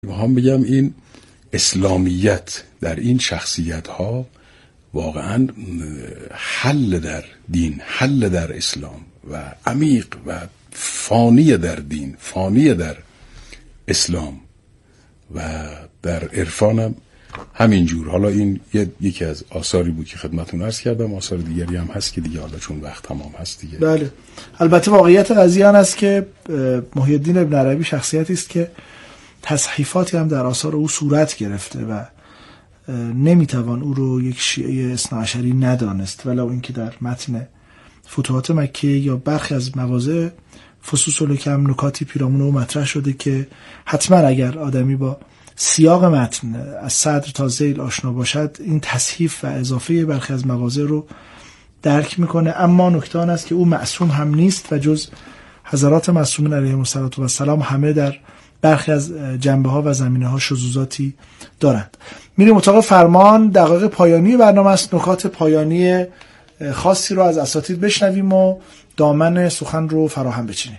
میخوام بگم این اسلامیت در این شخصیت ها واقعا حل در دین، حل در اسلام و عمیق و فانی در دین، فانی در اسلام و در عرفانم همینجور. حالا این یکی از آثاری بود که خدمتتون عرض کردم، آثار دیگری هم هست که دیگه حالا چون وقت تمام هست دیگه. بله، البته واقعیت قضیه آن است که محی الدین ابن عربی شخصیتی است که تصحیفاتی هم در آثار او صورت گرفته و نمیتوان او رو یک شیعه اثناعشری ندانست، ولو اینکه در متن فتوحات مکه یا برخی از مواضع فصوص الحکم نکاتی پیرامون او مطرح شده که حتما اگر آدمی با سیاق متن از صدر تا ذیل آشنا باشد این تصحیف و اضافه برخی از مواضع رو درک میکنه. اما نکته آن است که او معصوم هم نیست و جز حضرات معصومین علیهم السلام همه در برخی از جنبه ها و زمینه ها شذوذاتی دارند. میریم اتاق فرمان، دقایق پایانی برنامه است. نکات پایانی خاصی رو از اساتید بشنویم و دامن سخن رو فراهم بچینیم.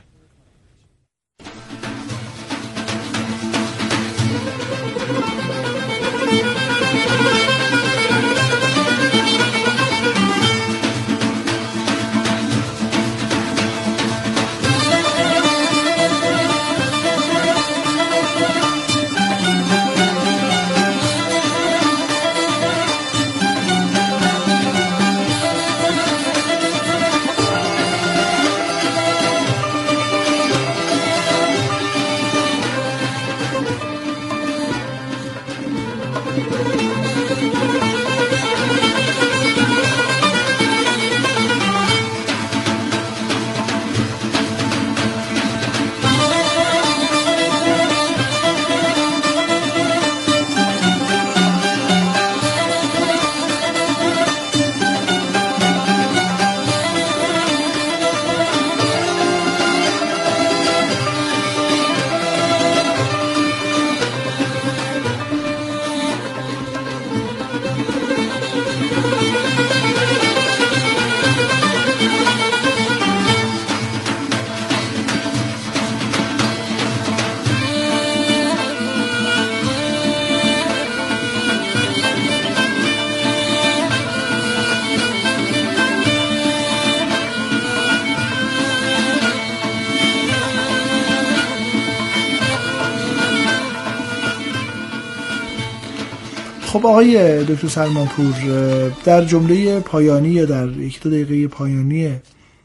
خب آقای دکتر سلمانپور، در جمله پایانی یا در یک دو دقیقه پایانی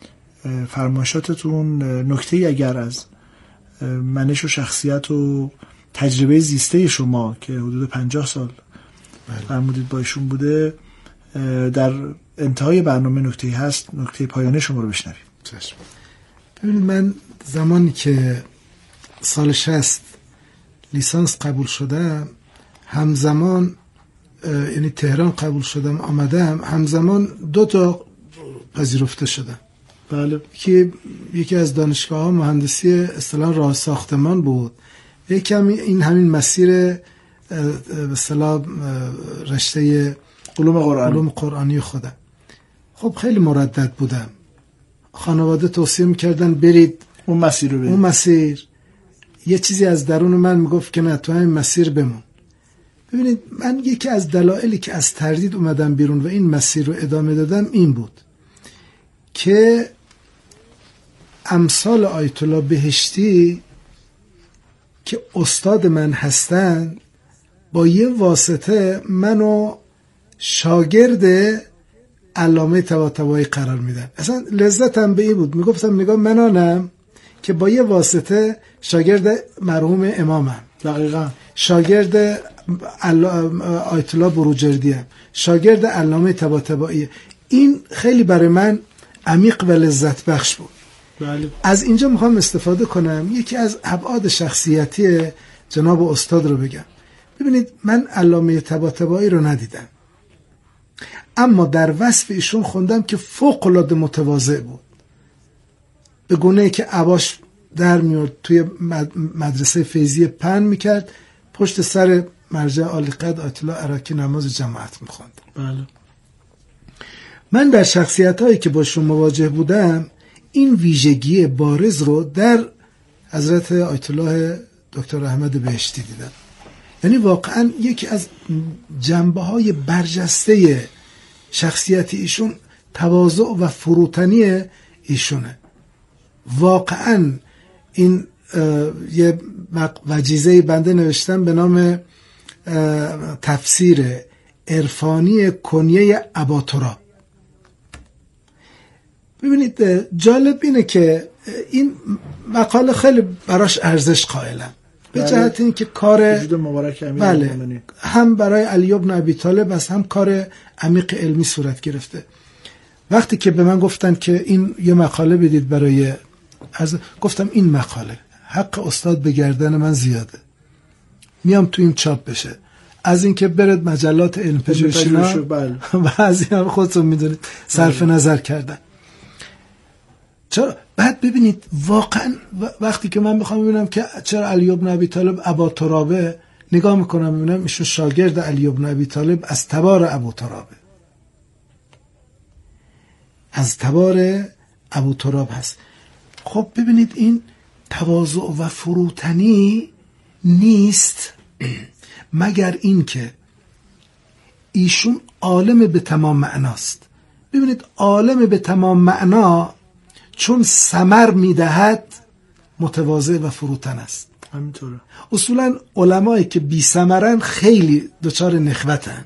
فرمایشاتتون نکته‌ای اگر از منش و شخصیت و تجربه زیسته شما که حدود 50 سال فرمودید با ایشون بوده در انتهای برنامه نکته‌ای هست، نکته پایانی شما رو بشنویم. ببینید، من زمانی که سال 60 لیسانس قبول شدم، همزمان یعنی تهران قبول شدم آمدم، همزمان 2 تا پذیرفته شدم. بله. که یکی از دانشگاه ها مهندسی اصطلاح راه ساختمان بود، یکی هم این همین مسیر به اصطلاح رشته علوم قرآنی خودم. خب خیلی مردد بودم، خانواده توصیه میکردن برید اون مسیر رو برید. اون مسیر، یه چیزی از درون من میگفت که نه، تو همین مسیر بمون. ببینید، من یکی از دلایلی که از تردید اومدم بیرون و این مسیر رو ادامه دادم این بود که امثال آیت الله بهشتی که استاد من هستن با یه واسطه منو شاگرد علامه طباطبایی قرار میدن. اصلا لذتم به این بود، میگفتم نگاه منانم که با یه واسطه شاگرد مرحوم امامم، دقیقاً شاگرد آیت الله بروجردی هم، شاگرد علامه طباطبایی. این خیلی برای من عمیق و لذت بخش بود. بله. از اینجا میخوام استفاده کنم یکی از ابعاد شخصیتی جناب استاد رو بگم. ببینید، من علامه طباطبایی رو ندیدم، اما در وصف ایشون خوندم که فوق العاده متواضع بود، به گونه‌ای که عباش در میاد توی مدرسه فیضی پن میکرد، پشت سر مرجع عالی قدر آیت الله عراقی نماز جماعت میخوند. بله. من در شخصیت‌هایی که باشون مواجه بودم این ویژگی بارز رو در حضرت آیت الله دکتر احمد بهشتی دیدم. یعنی واقعا یکی از جنبه های برجسته شخصیت ایشون تواضع و فروتنی ایشونه. واقعا این یه وجیزه بنده نوشتم به نام تفسیر عرفانی کنیه اباتراب. ببینید جالب اینه که این مقاله خیلی براش ارزش قائلم، به جهت این که کار وجود مبارک بله هم برای علی بن ابی طالب است، هم کار عمیق علمی صورت گرفته. وقتی که به من گفتن که این یه مقاله بدید برای گفتم این مقاله حق استاد به گردن من زیاده، میام تو این چاپ بشه، از اینکه برد مجلات علم پژوهشینا بعضی هم خودتون میدونید صرف نظر کردن. چرا؟ بعد ببینید واقعا وقتی که من بخوام ببینم که چرا علی بن ابی طالب اباترابه، نگاه میکنم ببینم ایشون شاگرد علی بن ابی طالب از تبار ابوترابه، از تبار ابوتراب هست. خب ببینید این تواضع و فروتنی نیست مگر این که ایشون عالم به تمام معناست. ببینید عالم به تمام معنا چون ثمر میدهد متواضع و فروتن است. همینطوره. اصولا علمایی که بی ثمرن خیلی دچار نخوتن،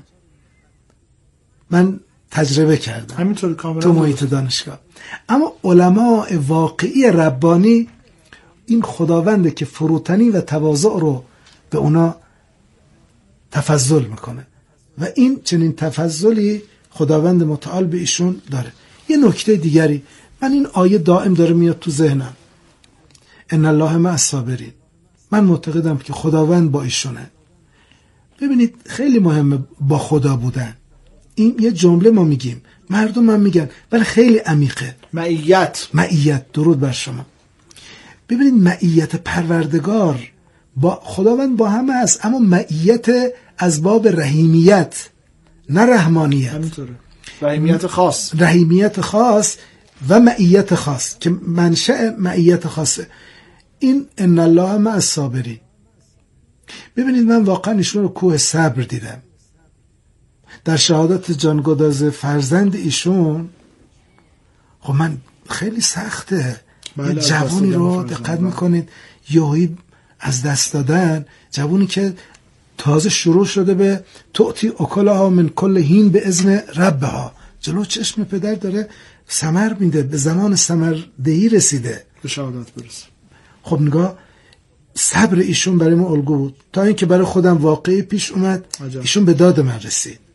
من تجربه کردم همینطوره کاملا تو محیط دانشگاه. اما علماء واقعی ربانی این خداونده که فروتنی و تواضع رو به اونا تفضل میکنه و این چنین تفضلی خداوند متعال به ایشون داره. یه نکته دیگری، من این آیه دائم داره میاد تو ذهنم، ان الله مع الصابرین، من معتقدم که خداوند با ایشونه. ببینید خیلی مهمه با خدا بودن. این یه جمله ما میگیم، مردم هم میگن، ولی خیلی عمیقه. معیت، درود بر شما. ببینید معیت پروردگار با خداوند با همه هست، اما معیت از باب رحیمیت نه رحمانیت. همینطوره. رحیمیت خاص و معیت خاص که منشأ معیت خاصه. این ان الله مع الصابرین. ببینید من واقعا ایشون رو کوه صبر دیدم. در شهادت جانگداز فرزند ایشون خب من خیلی سخته. یه جوانی رو دقت میکنید یهویی از دست دادن، جوانی که تازه شروع شده به تؤتی اکلها من کل حین به اذن ربها، جلو چشم پدر داره ثمر میده، به زمان ثمردهی رسیده، به شهادت برسه. خب نگاه صبر ایشون برای ما الگو بود، تا اینکه برای خودم واقعی پیش اومد. ایشون به داد من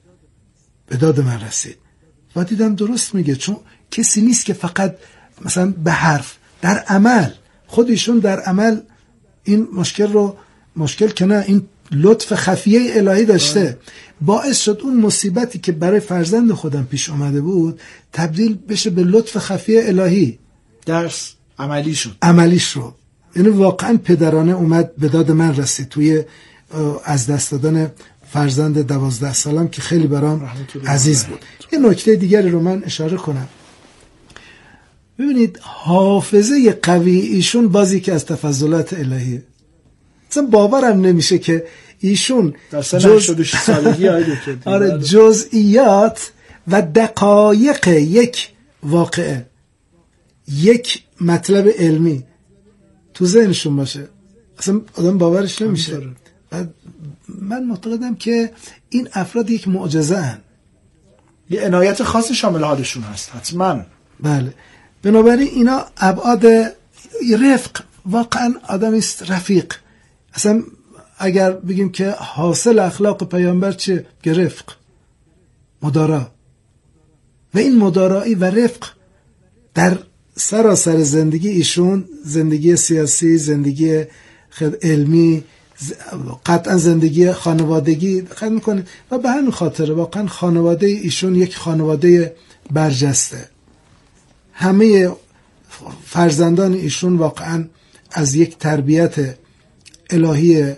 رسید و دیدم درست میگه، چون کسی نیست که فقط مثلا به حرف، در عمل خود ایشون در عمل این مشکل که نه، این لطف خفیه الهی داشته، باعث شد اون مصیبتی که برای فرزند خودم پیش آمده بود تبدیل بشه به لطف خفیه الهی، درس عملی شد. یعنی واقعا پدرانه اومد به داد من رسید توی از دست دادن فرزند 12 سالم که خیلی برام عزیز بود. یه نکته دیگری رو من اشاره کنم. ببینید حافظه قوی ایشون بازی که از تفضلات الهیه. اصلا باورم نمیشه که ایشون در سن 86 سالگی آره جزئیات و دقایق یک واقعه، یک مطلب علمی تو ذهنشون باشه، اصلا آدم باورش نمیشه. من معتقدم که این افراد یک معجزه هن، یه عنایت خاص شامل حالشون هست حتما. بله، بنابراین اینا ابعاد رفق، واقعا آدمی است رفیق. اصلا اگر بگیم که حاصل اخلاق پیامبر چه؟ رفق، مدارا، و این مدارایی و رفق در سراسر زندگی ایشون، زندگی سیاسی، زندگی علمی، قطعا زندگی خانوادگی دقت میکنید و به همین خاطر واقعا خانواده ایشون یک خانواده برجسته. همه فرزندان ایشون واقعا از یک تربیت الهی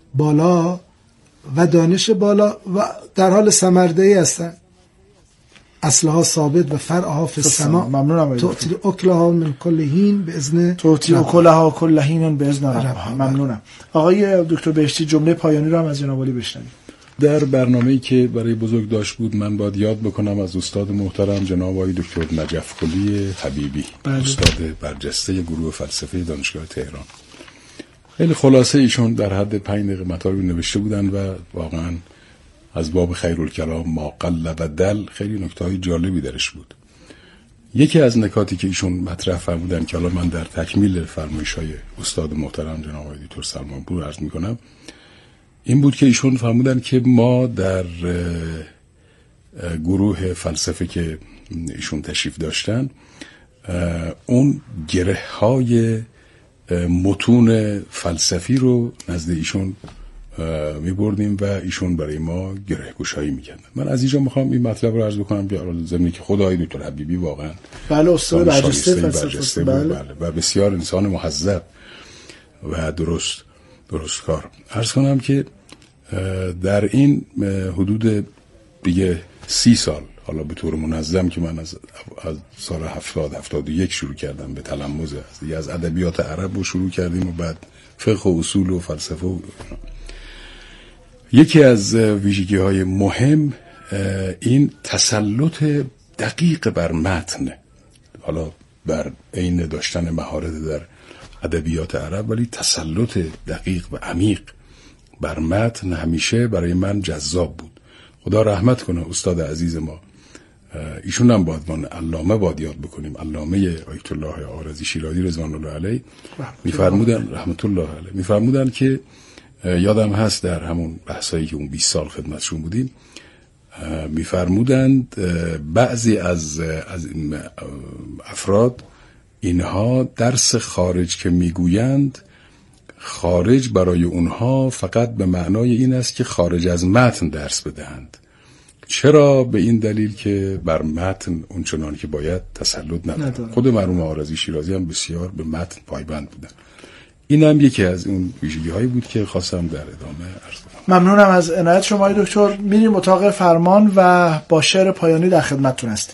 بالا و دانش بالا و در حال ثمردهی هستن. اصلها ثابت و فرعها فی السماء. ممنونم. تؤتی اکلها من کل حین باذن تؤتی اکلها کل حین باذن ربها. ممنونم. آقای دکتر بهشتی جمله پایانی رو هم از جناب عالی بشنویم. در برنامه‌ای که برای بزرگداشت بود من باید یاد بکنم از استاد محترم جناب آقای دکتر نجف قلی حبیبی، استاد برجسته گروه فلسفه دانشگاه تهران. خیلی خلاصه ایشون در حد 5 دقیقه مطالبی نوشته بودن و واقعا از باب خیرالکلام ما قل و دل خیلی نکته‌های جالبی درش بود. یکی از نکاتی که ایشون مطرح فرمودن که حالا من در تکمیل فرمایش‌های استاد محترم جناب آقای دکتر سلمانپور عرض می‌کنم، این بود که ایشون فرمودن که ما در گروه فلسفه که ایشون تشریف داشتن اون گره‌های متون فلسفی رو نزد ایشون می‌بردیم و ایشون برای ما گره گشایی می‌کردن. من از اینجا می‌خوام این مطلب رو عرض بکنم که زمینی که خدای دکتر حبیبی واقعا بله استاد برجسته فلسفه بله و بسیار انسان مهذب و درست کار. عرض کنم که در این حدود دیگه 30 سال حالا به طور منظم که من از سال 70-71 شروع کردم به تلمذ از ادبیات عرب رو شروع کردیم و بعد فقه و اصول و فلسفه و یکی از ویژگی‌های مهم این تسلط دقیق بر متن، حالا بر عین داشتن مهارت در ادبیات عرب ولی تسلط دقیق و عمیق بر متن همیشه برای من جذاب بود. خدا رحمت کنه استاد عزیز ما، ایشون هم باید علامه باید یاد بکنیم، علامه آیت الله عارضی شیرازی رضوان الله علیه میفرمودن رحمت الله علیه میفرمودن که یادم هست در همون بحثایی که اون 20 سال خدمتشون بودیم میفرمودند بعضی از افراد اینها درس خارج که میگویند خارج برای اونها فقط به معنای این است که خارج از متن درس بدهند. چرا؟ به این دلیل که بر متن اونچنان که باید تسلط ندارن. خود مرحوم عارضی شیرازی هم بسیار به متن پایبند بودن. این هم یکی از اون ویژگی‌هایی بود که خواستم در ادامه عرض کنم. ممنونم از عنایت شما دکتر. میریم اتاق فرمان و با شعر پایانی در خدمتتون هستیم.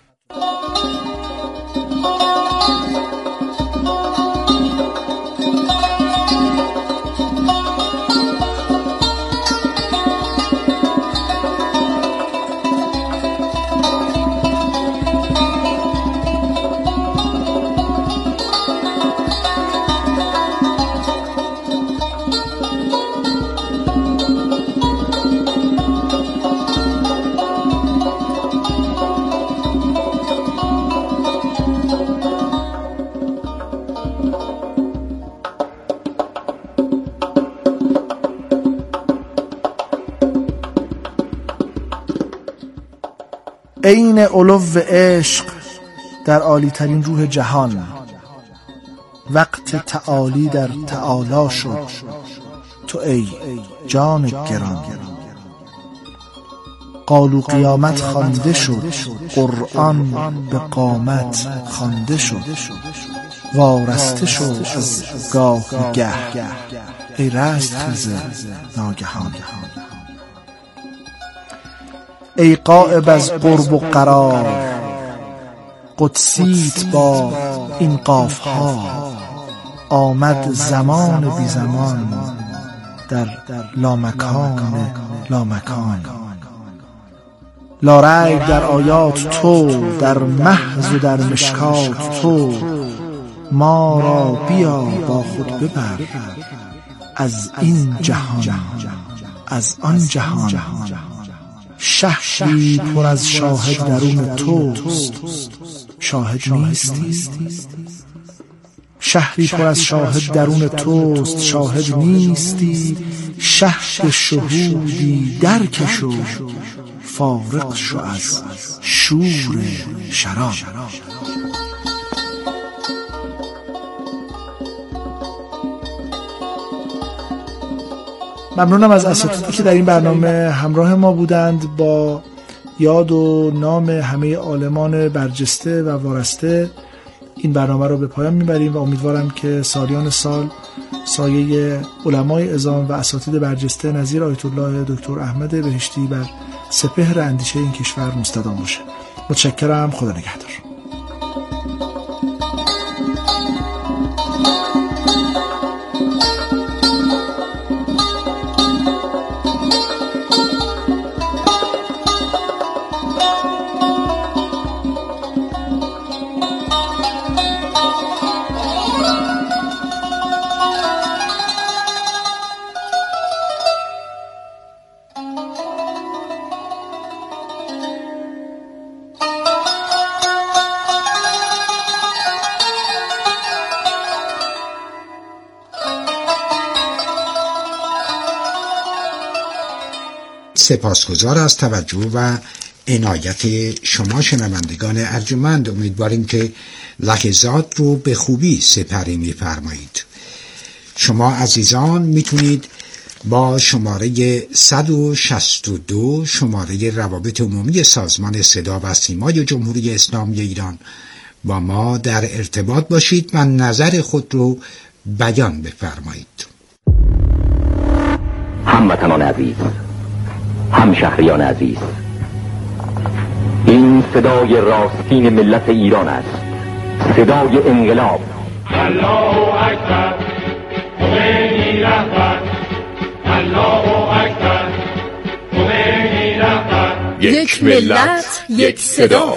عین علو عشق در عالی ترین روح جهان، وقت تعالی در تعالی شد تو ای جان گران. قالوا قیامت خوانده شد، قرآن به قامت خوانده شد، وارسته شد از گاه گه ای رستخیز ناگهان. ای غایب از قرب و قرار، قدسیت با این قاف ها، آمد زمان بی زمان در لامکان لامکان. لا ریب در آیات تو، در محض و در مشکات تو، ما را بیا با خود ببر از این جهان از آن جهان. شهری پر از شاهد درون توست، شاهد نیستی. شهری پر از شاهد درون توست، شاهد نیستی. شهر شهودی درکش و فارغ شو از شور شراب. ممنونم از اساتیدی که در این برنامه همراه ما بودند. با یاد و نام همه عالمان برجسته و وارسته این برنامه رو به پایان میبریم و امیدوارم که سالیان سال سایه علمای عظام و اساتید برجسته نظیر آیت الله دکتر احمد بهشتی بر سپهر اندیشه این کشور مستدام باشه. متشکرم. خدا نگهدار. سپاسگزار از توجه و عنایت شما شنوندگان ارجمند. امیدواریم که لحظات رو به خوبی سپری می‌فرمایید. شما عزیزان میتونید با شماره 162 شماره روابط عمومی سازمان صدا و سیمای جمهوری اسلامی ایران با ما در ارتباط باشید و نظر خود رو بیان بفرمایید. هموطنان عزیز، همشهریان عزیز، این صدای راستین ملت ایران است، صدای انقلاب. الله اکبر، خمینی رهبر، الله اکبر، خمینی رهبر. یک ملت، یک صدا.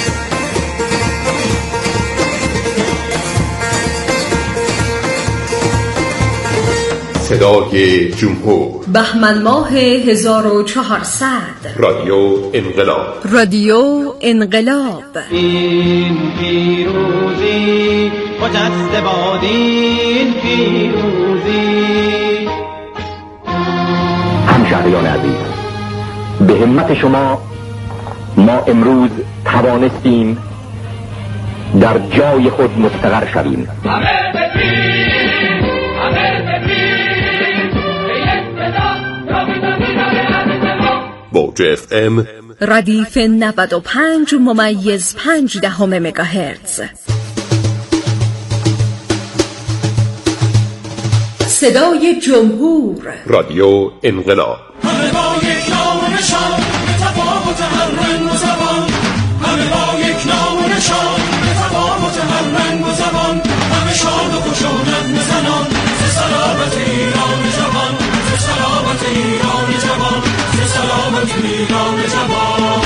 صدای جمهور، بهمن ماه 1400. رادیو انقلاب. رادیو انقلاب. این پیروزی مجد بادین پیروزی. همشهریان عزیز، به همت شما ما امروز توانستیم در جای خود مستقر شویم. موج FM ردیف 95.5 مگاهرتز. صدای جمهور، رادیو انقلاب. همه با یک نام و نشان، به تفاوت هر رنگ و زبان. همه با یک نام و نشان، به تفاوت هر رنگ و زبان. همه شاد و خشونت میزنان، ز سلامت ایران جوان، ز سلامت ایران جوان، ز سلامت ایران جوان.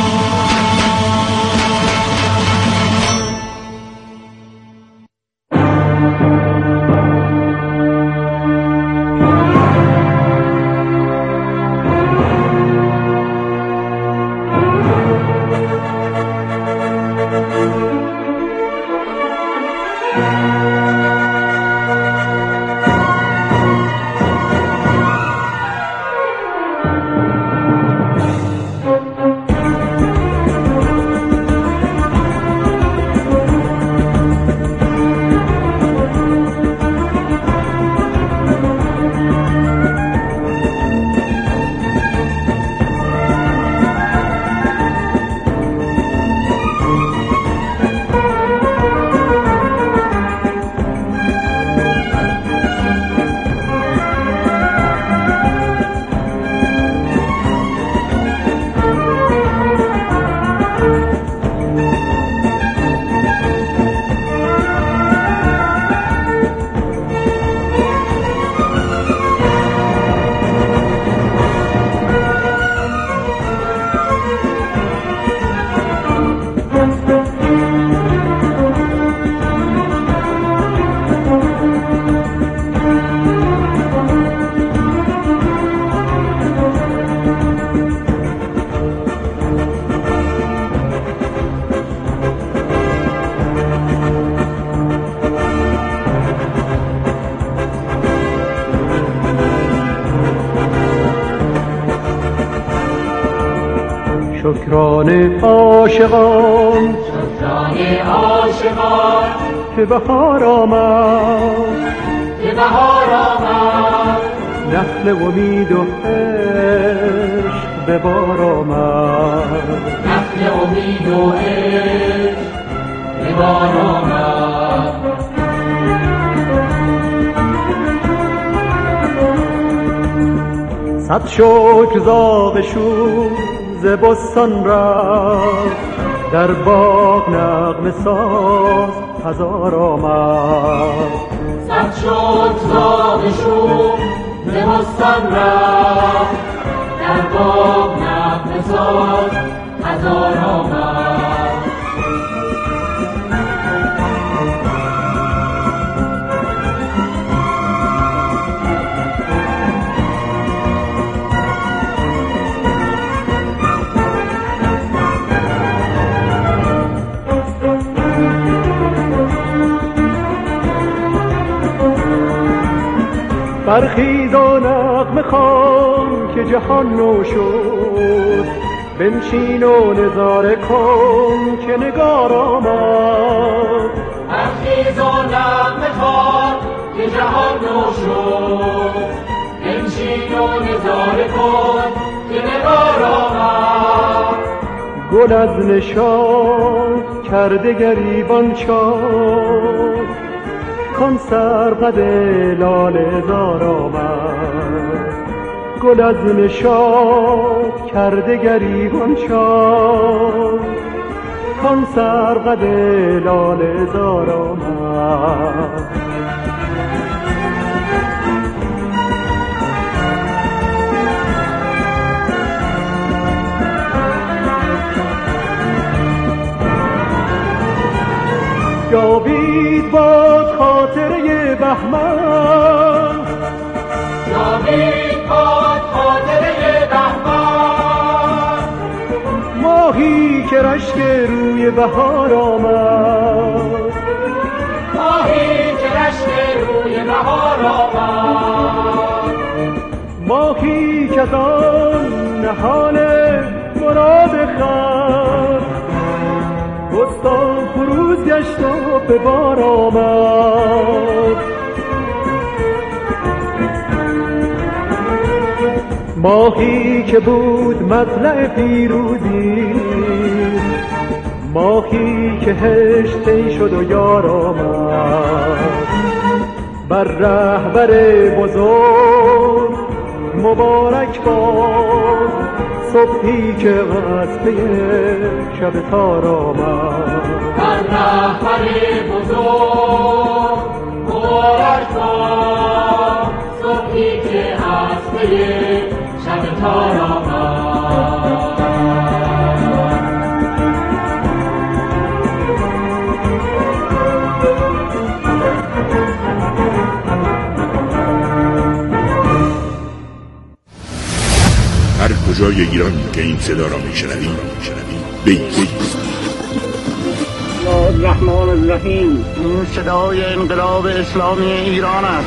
شکران عاشقان، شکران عاشقان، که بهار آمد، که بهار آمد. نخل امید و عشق به بار آمد، نخل امید و عشق به بار آمد. صد شکر زاغ شور ز بستان رفت، در باغ نغمه ساز هزار آمد. صد شد زاغ شوم ز بستان رفت، در باغ نغمه ساز هزار آمد. برخیز و نغمه خوان که جهان نو شد، بنشین و نظاره کن که نگار آمد. برخیز و نغمه خوان که جهان نو شد، بنشین و نظاره کن که نگار آمد. گل از نشاط کرده گریبان شاد، کن سرقد لاله زار آمد. گل از نشاط کرده گریبان شاد، کن سرقد لاله زار آمد. جاوید باد خاطره بهمن، جاوید باد خاطره بهمن. ماهی که رشک روی بهار آمد، ماهی که رشک روی بهار آمد. ماهی که از آن نهال مراد خلق، بستان فروز گشت و به بار آمد. ماهی که بود مطلع پیروزی، ماهی که هشتی شد و یار آمد. بر رهبر بزرگ مبارک باد، صبحی که از پی شب تار آمد. بر رهبر بزرگ مبارک باد، صبحی که از پی شب تار آمد. هر کجای ایران که این صدا را میشنوی بگید الرحمن الرحیم. این صدای انقلاب اسلامی ایران است.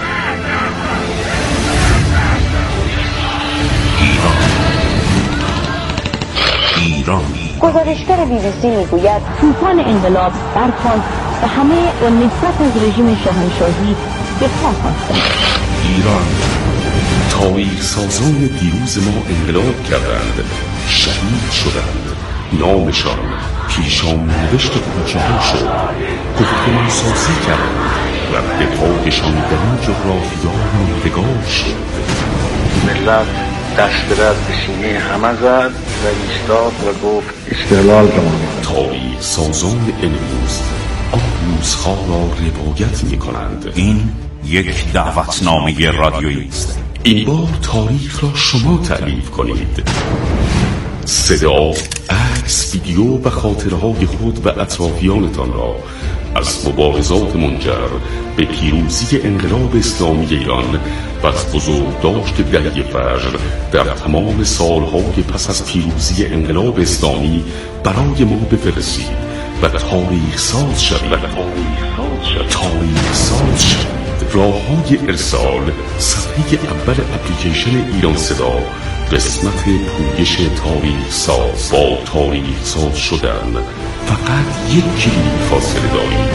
ایران. گزارشگر BBC میگوید طوفان انقلاب برخاست و همه با نفرت از رژیم شاهنشاهی دفاع خواستند. ایران. تاریخ سازان دیروز ما انقلاب کردند، شهید شدند، نامشان پیشام نوشت کوچه‌ها شد، گفتمان سازی کردند و دفاعشان در این جغرافیا ماندگار شد. ملت دست به دست سینه همه زد و ایستاد و گفت استقلال کنید. تاریخ سازان امروز آن روزها را روایت می کنند. این یک دعوتنامه رادیویی است. این بار تاریخ را شما تعریف کنید. صدا، عکس، ویدیو و خاطرهای خود و اطرافیانتان را از مبارزات منجر به پیروزی انقلاب اسلامی ایران و از بزرگداشت دهه فجر در تمام سالهای پس از پیروزی انقلاب اسلامی برای ما بفرستید و تاریخ ساز شوید. تاریخ ساز شوید. راه‌های ارسال: صفحه اول اپلیکیشن ایران صدا، قسمت پویش تاریخ ساز. با تاریخ ساز شدن فقط یک کلیک فاصله دارید.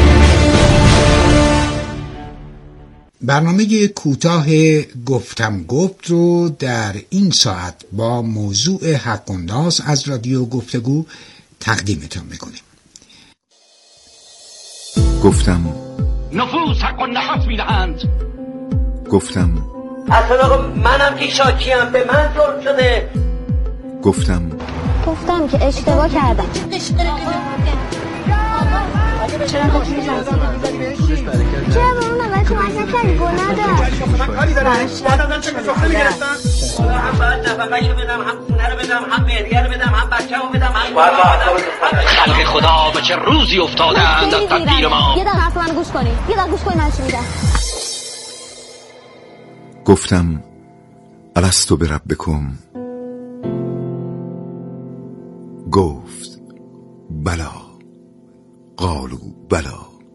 برنامه کوتاه گفتم گفت رو در این ساعت با موضوع حق و ناز از رادیو گفتگو تقدیمتان میکنیم. گفتم نفوس حق و نفس میدهند. گفتم اصلا آقا منم که شاکیم، به من ظلم شده. گفتم گفتم که اشتباه کردم. چرا به اون اول کمک نکردی؟ گناه داشت. من کاری دارم. بعد ازم چه مسافه میگرفتم؟ هم باید نفقه‌شو بدم، هم خونه رو بدم، هم مهریه رو بدم، هم بچه‌مو بدم، هم خلق خدا به چه روزی افتادند از تدبیر ما. یه دقیقه حرف منو گوش کنید. یه دقیقه گوش کنید من چی میگم. گفتم الستو بربکم، گفت بلا، قالوا بلا.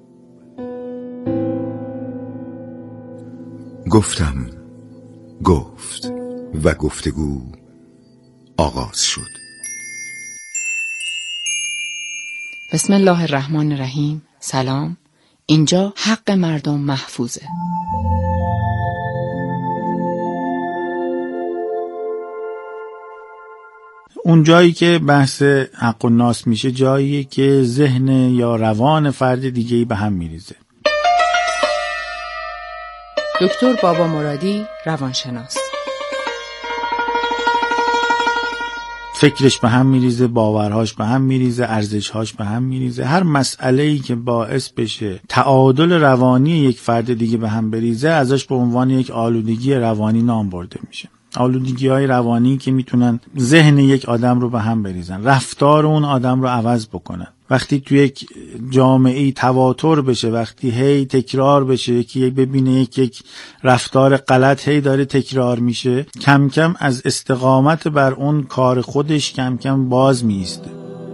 گفتم، گفت و گفتگو آغاز شد. بسم الله الرحمن الرحیم. سلام. اینجا حق مردم محفوظه. اون جایی که بحث حق و ناس میشه جاییه که ذهن یا روان فرد دیگه‌ای به هم میریزه. دکتر بابا مرادی، روانشناس. فکرش به هم میریزه، باورهاش به هم میریزه، ارزشهاش به هم میریزه. هر مسئله‌ای که باعث بشه تعادل روانی یک فرد دیگه به هم بریزه ازش به عنوان یک آلودگی روانی نام برده میشه. آلودگی‌های روانی که میتونن ذهن یک آدم رو به هم بریزن، رفتار اون آدم رو عوض بکنن. وقتی تو یک جامعه تواتر بشه، وقتی هی تکرار بشه، یکی ببینه یک رفتار غلط هی داره تکرار میشه، کم کم از استقامت بر اون کار خودش کم کم باز میسته.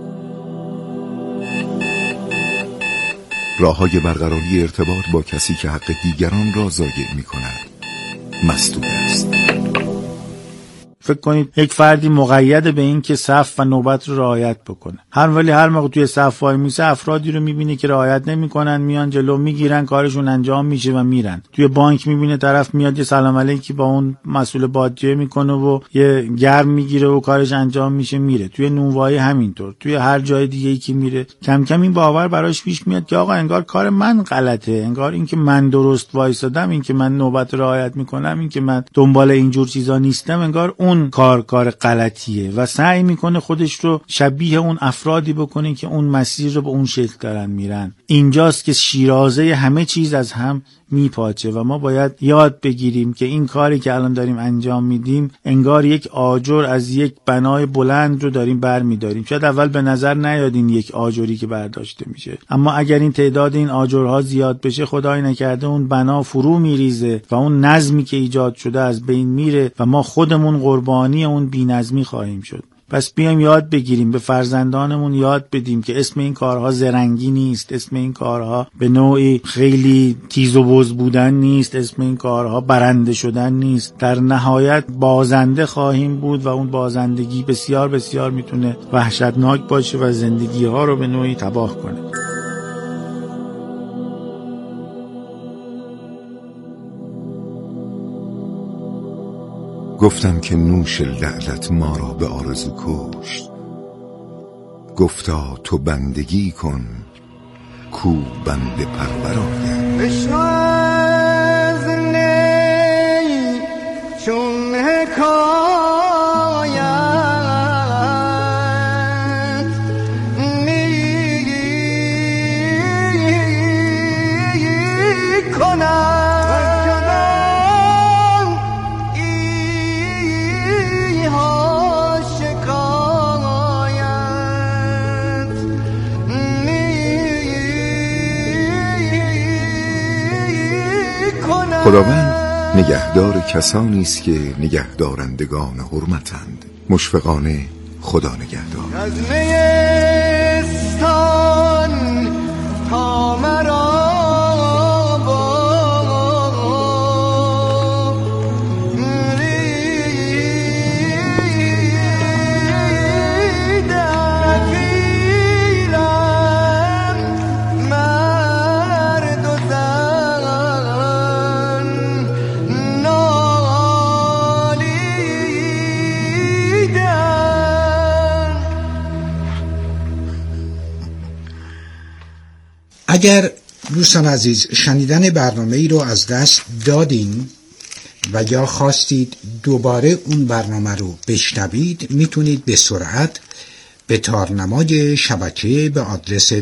راه‌های برقراری ارتباط با کسی که حق دیگران را ضایع می‌کند مسدود است. فکر کنید یک فردی مقید به این که صف و نوبت رو رعایت بکنه. هر موقع توی صف وای میسه افرادی رو میبینه که رعایت نمیکنن، میان جلو میگیرن، کارشون انجام میشه و میرن. توی بانک میبینه طرف میاد یه سلام علیکی با اون مسئول بادجه میکنه و یه گرم میگیره و کارش انجام میشه میره. توی نونوایی همینطور. توی هر جای دیگه‌ای که میره کم کم این باور براش پیش میاد که آقا انگار کار من غلطه، انگار این که من درست وایسادم، این که من نوبت رعایت میکنم، این که من دنبال اینجور چیزا نیستم، انگار اون کار غلطیه و سعی میکنه خودش رو شبیه اون افرادی بکنه که اون مسیر رو به اون شکل دارن میرن. اینجاست که شیرازه همه چیز از هم میپاچه و ما باید یاد بگیریم که این کاری که الان داریم انجام میدیم انگار یک آجر از یک بنای بلند رو داریم برمیداریم. شاید اول به نظر نیاد این یک آجری که برداشته میشه، اما اگر این تعداد این آجرها زیاد بشه خدای نکرده اون بنا فرو میریزه و اون نظمی که ایجاد شده از بین میره و ما خودمون قربانی اون بی‌نظمی خواهیم شد. پس بیایم یاد بگیریم، به فرزندانمون یاد بدیم که اسم این کارها زرنگی نیست، اسم این کارها به نوعی خیلی تیز و بز بودن نیست، اسم این کارها برنده شدن نیست. در نهایت بازنده خواهیم بود و اون بازندگی بسیار بسیار میتونه وحشتناک باشه و زندگی ها رو به نوعی تباه کنه. گفتم که نوش لعلت ما را به آرزو کشت. گفتا تو بندگی کن کو بنده پرور آید. بشنو از نی چون حکایت می کنم خداوند نگهدار کسانی است که نگهدارندگان حرمتند. مشفقانه خدا نگهدار. از نیستان تا مرا اگر دوستان عزیز شنیدن برنامه ای رو از دست دادین و یا خواستید دوباره اون برنامه رو بشنوید، میتونید به سرعت به تارنمای شبکه به آدرس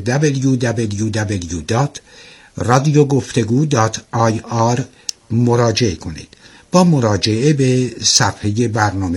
www.radioguftego.ir مراجعه کنید. با مراجعه به صفحه برنامه